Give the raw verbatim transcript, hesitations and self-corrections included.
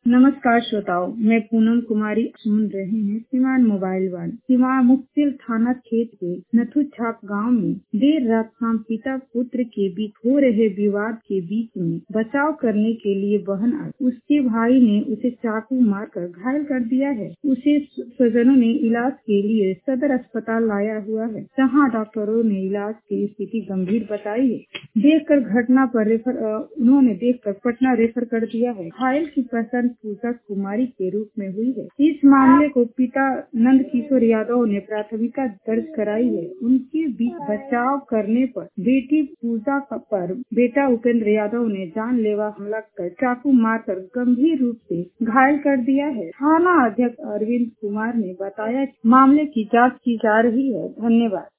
नमस्कार श्रोताओं, मैं पूनम कुमारी सुन रहे हैं सीवान मोबाइल वन। सीवान मुफ्तिल थाना क्षेत्र के नथु छाप गाँव में देर रात शाम पिता पुत्र के बीच हो रहे विवाद के बीच में बचाव करने के लिए बहन आई। उसके भाई ने उसे चाकू मारकर घायल कर दिया है। उसे स्वजनों ने इलाज के लिए सदर अस्पताल लाया हुआ है, जहां डॉक्टरों ने इलाज की स्थिति गंभीर बताई है। देखकर घटना पर रेफर उन्होंने देखकर पटना रेफर कर दिया है। घायल की पहचान पूजा कुमारी के रूप में हुई है। इस मामले को पिता नंद किशोर यादव ने प्राथमिकता दर्ज कराई है। उनके बीच बचाव करने पर बेटी पूजा पर बेटा उपेंद्र यादव ने जानलेवा हमला कर चाकू मारकर गंभीर रूप से घायल कर दिया है। थाना अध्यक्ष अरविंद कुमार ने बताया कि मामले की जांच की जा रही है। धन्यवाद।